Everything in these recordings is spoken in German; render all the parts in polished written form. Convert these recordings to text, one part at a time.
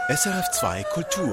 SRF2 Kultur.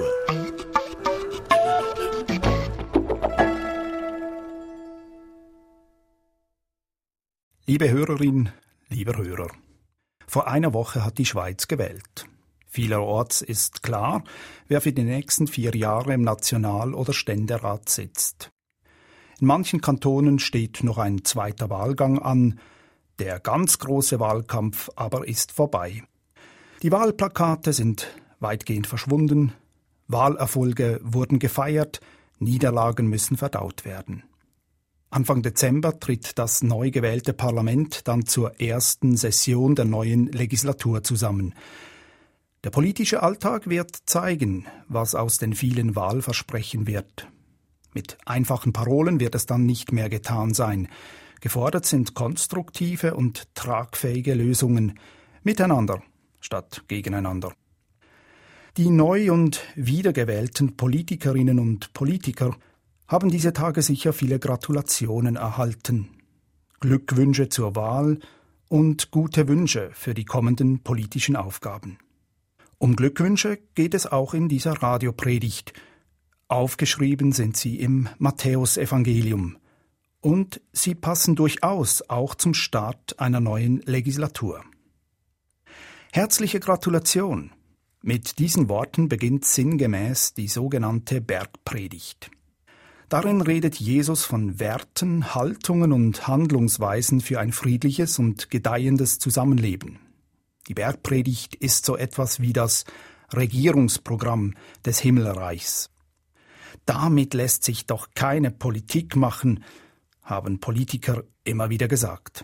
Liebe Hörerin, lieber Hörer, vor einer Woche hat die Schweiz gewählt. Vielerorts ist klar, wer für die nächsten 4 Jahre im National- oder Ständerat sitzt. In manchen Kantonen steht noch ein zweiter Wahlgang an, der ganz große Wahlkampf aber ist vorbei. Die Wahlplakate sind weitgehend verschwunden, Wahlerfolge wurden gefeiert, Niederlagen müssen verdaut werden. Anfang Dezember tritt das neu gewählte Parlament dann zur ersten Session der neuen Legislatur zusammen. Der politische Alltag wird zeigen, was aus den vielen Wahlversprechen wird. Mit einfachen Parolen wird es dann nicht mehr getan sein. Gefordert sind konstruktive und tragfähige Lösungen miteinander statt gegeneinander. Die neu und wiedergewählten Politikerinnen und Politiker haben diese Tage sicher viele Gratulationen erhalten, Glückwünsche zur Wahl und gute Wünsche für die kommenden politischen Aufgaben. Um Glückwünsche geht es auch in dieser Radiopredigt. Aufgeschrieben sind sie im Matthäusevangelium und sie passen durchaus auch zum Start einer neuen Legislatur. Herzliche Gratulation! Mit diesen Worten beginnt sinngemäß die sogenannte Bergpredigt. Darin redet Jesus von Werten, Haltungen und Handlungsweisen für ein friedliches und gedeihendes Zusammenleben. Die Bergpredigt ist so etwas wie das Regierungsprogramm des Himmelreichs. Damit lässt sich doch keine Politik machen, haben Politiker immer wieder gesagt.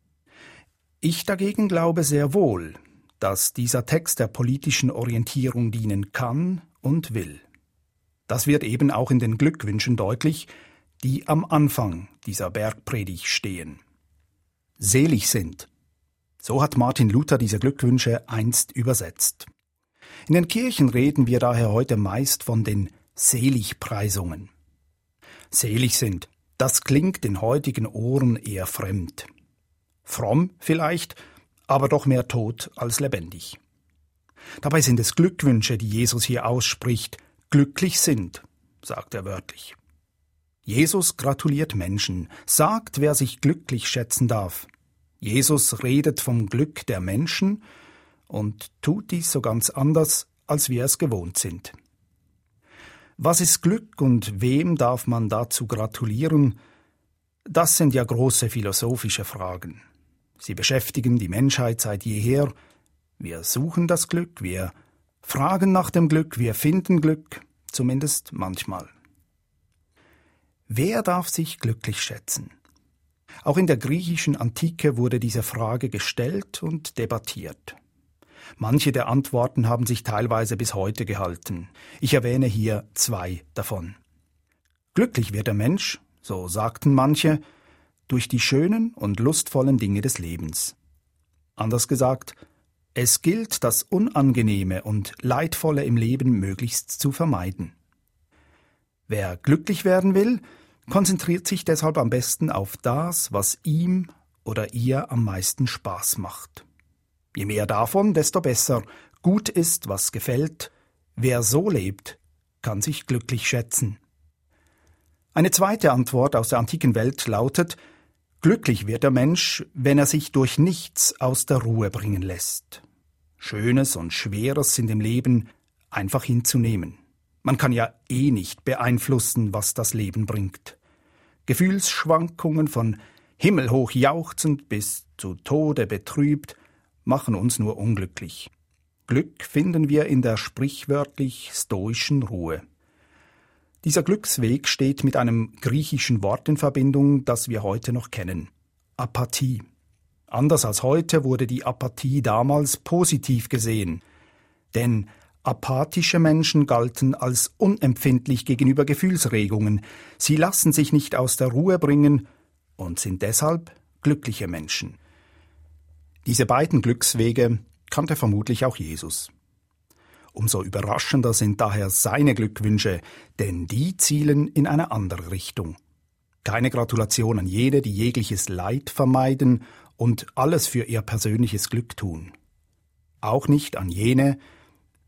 Ich dagegen glaube sehr wohl, dass dieser Text der politischen Orientierung dienen kann und will. Das wird eben auch in den Glückwünschen deutlich, die am Anfang dieser Bergpredigt stehen. Selig sind. So hat Martin Luther diese Glückwünsche einst übersetzt. In den Kirchen reden wir daher heute meist von den Seligpreisungen. Selig sind, das klingt den heutigen Ohren eher fremd. Fromm vielleicht, aber doch mehr tot als lebendig. Dabei sind es Glückwünsche, die Jesus hier ausspricht. Glücklich sind, sagt er wörtlich. Jesus gratuliert Menschen, sagt, wer sich glücklich schätzen darf. Jesus redet vom Glück der Menschen und tut dies so ganz anders, als wir es gewohnt sind. Was ist Glück und wem darf man dazu gratulieren? Das sind ja große philosophische Fragen. Sie beschäftigen die Menschheit seit jeher. Wir suchen das Glück, wir fragen nach dem Glück, wir finden Glück, zumindest manchmal. Wer darf sich glücklich schätzen? Auch in der griechischen Antike wurde diese Frage gestellt und debattiert. Manche der Antworten haben sich teilweise bis heute gehalten. Ich erwähne hier 2 davon. Glücklich wird der Mensch, so sagten manche, durch die schönen und lustvollen Dinge des Lebens. Anders gesagt, es gilt, das Unangenehme und Leidvolle im Leben möglichst zu vermeiden. Wer glücklich werden will, konzentriert sich deshalb am besten auf das, was ihm oder ihr am meisten Spaß macht. Je mehr davon, desto besser. Gut ist, was gefällt. Wer so lebt, kann sich glücklich schätzen. Eine zweite Antwort aus der antiken Welt lautet: Glücklich wird der Mensch, wenn er sich durch nichts aus der Ruhe bringen lässt. Schönes und Schweres sind im Leben einfach hinzunehmen. Man kann ja nicht beeinflussen, was das Leben bringt. Gefühlsschwankungen von himmelhoch jauchzend bis zu Tode betrübt machen uns nur unglücklich. Glück finden wir in der sprichwörtlich stoischen Ruhe. Dieser Glücksweg steht mit einem griechischen Wort in Verbindung, das wir heute noch kennen: Apathie. Anders als heute wurde die Apathie damals positiv gesehen, denn apathische Menschen galten als unempfindlich gegenüber Gefühlsregungen. Sie lassen sich nicht aus der Ruhe bringen und sind deshalb glückliche Menschen. Diese beiden Glückswege kannte vermutlich auch Jesus. Umso überraschender sind daher seine Glückwünsche, denn die zielen in eine andere Richtung. Keine Gratulation an jene, die jegliches Leid vermeiden und alles für ihr persönliches Glück tun. Auch nicht an jene,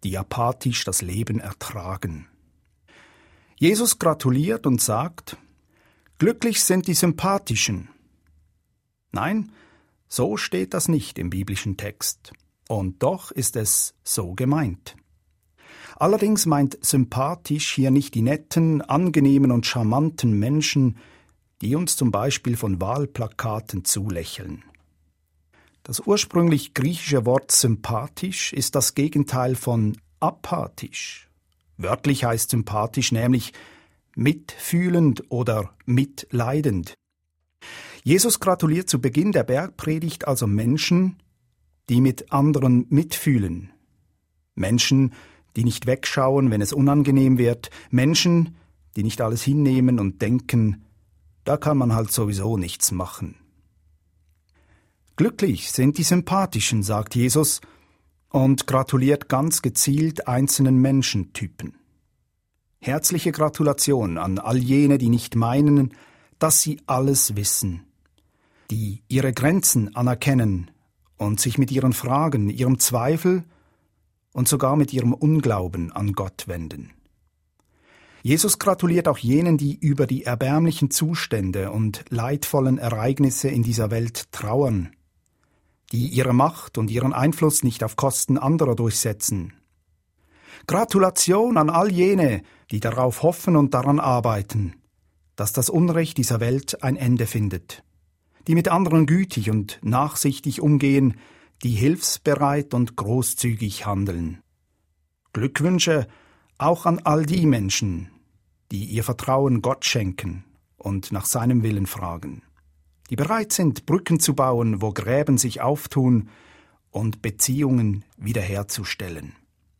die apathisch das Leben ertragen. Jesus gratuliert und sagt: Glücklich sind die Sympathischen. Nein, so steht das nicht im biblischen Text. Und doch ist es so gemeint. Allerdings meint sympathisch hier nicht die netten, angenehmen und charmanten Menschen, die uns zum Beispiel von Wahlplakaten zulächeln. Das ursprünglich griechische Wort sympathisch ist das Gegenteil von apathisch. Wörtlich heißt sympathisch nämlich mitfühlend oder mitleidend. Jesus gratuliert zu Beginn der Bergpredigt also Menschen, die mit anderen mitfühlen. Menschen, die nicht wegschauen, wenn es unangenehm wird. Menschen, die nicht alles hinnehmen und denken, da kann man halt sowieso nichts machen. Glücklich sind die Sympathischen, sagt Jesus, und gratuliert ganz gezielt einzelnen Menschentypen. Herzliche Gratulation an all jene, die nicht meinen, dass sie alles wissen, die ihre Grenzen anerkennen und sich mit ihren Fragen, ihrem Zweifel und sogar mit ihrem Unglauben an Gott wenden. Jesus gratuliert auch jenen, die über die erbärmlichen Zustände und leidvollen Ereignisse in dieser Welt trauern, die ihre Macht und ihren Einfluss nicht auf Kosten anderer durchsetzen. Gratulation an all jene, die darauf hoffen und daran arbeiten, dass das Unrecht dieser Welt ein Ende findet, die mit anderen gütig und nachsichtig umgehen, die hilfsbereit und großzügig handeln. Glückwünsche auch an all die Menschen, die ihr Vertrauen Gott schenken und nach seinem Willen fragen, die bereit sind, Brücken zu bauen, wo Gräben sich auftun und Beziehungen wiederherzustellen.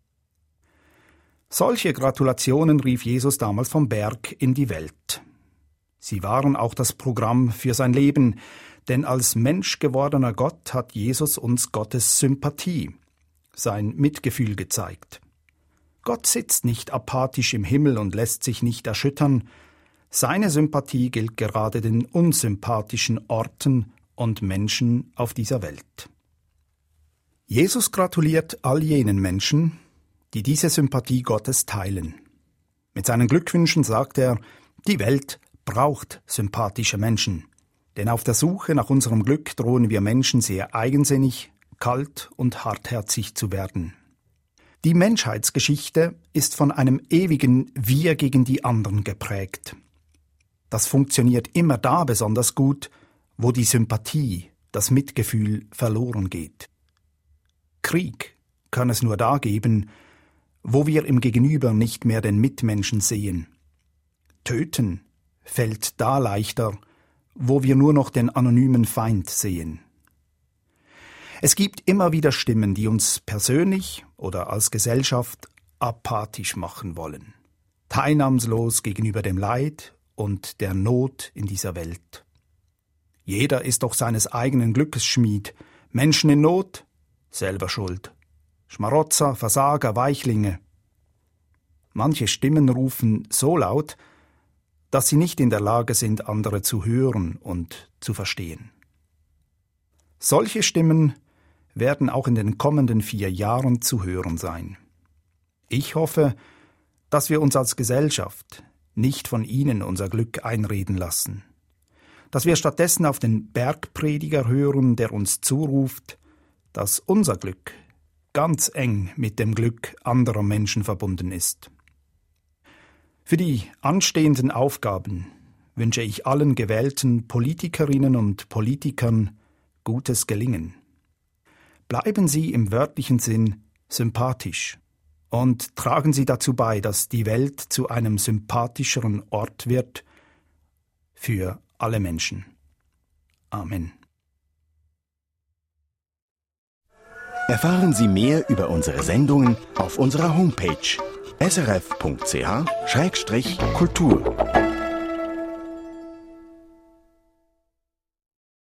Solche Gratulationen rief Jesus damals vom Berg in die Welt. Sie waren auch das Programm für sein Leben, denn als Mensch gewordener Gott hat Jesus uns Gottes Sympathie, sein Mitgefühl gezeigt. Gott sitzt nicht apathisch im Himmel und lässt sich nicht erschüttern. Seine Sympathie gilt gerade den unsympathischen Orten und Menschen auf dieser Welt. Jesus gratuliert all jenen Menschen, die diese Sympathie Gottes teilen. Mit seinen Glückwünschen sagt er, die Welt braucht sympathische Menschen. Denn auf der Suche nach unserem Glück drohen wir Menschen sehr eigensinnig, kalt und hartherzig zu werden. Die Menschheitsgeschichte ist von einem ewigen Wir gegen die anderen geprägt. Das funktioniert immer da besonders gut, wo die Sympathie, das Mitgefühl verloren geht. Krieg kann es nur da geben, wo wir im Gegenüber nicht mehr den Mitmenschen sehen. Töten fällt da leichter, wo wir nur noch den anonymen Feind sehen. Es gibt immer wieder Stimmen, die uns persönlich oder als Gesellschaft apathisch machen wollen, teilnahmslos gegenüber dem Leid und der Not in dieser Welt. Jeder ist doch seines eigenen Glückes Schmied. Menschen in Not, selber schuld. Schmarotzer, Versager, Weichlinge. Manche Stimmen rufen so laut, dass sie nicht in der Lage sind, andere zu hören und zu verstehen. Solche Stimmen werden auch in den kommenden 4 Jahren zu hören sein. Ich hoffe, dass wir uns als Gesellschaft nicht von ihnen unser Glück einreden lassen, dass wir stattdessen auf den Bergprediger hören, der uns zuruft, dass unser Glück ganz eng mit dem Glück anderer Menschen verbunden ist. Für die anstehenden Aufgaben wünsche ich allen gewählten Politikerinnen und Politikern gutes Gelingen. Bleiben Sie im wörtlichen Sinn sympathisch und tragen Sie dazu bei, dass die Welt zu einem sympathischeren Ort wird für alle Menschen. Amen. Erfahren Sie mehr über unsere Sendungen auf unserer Homepage srf.ch/kultur.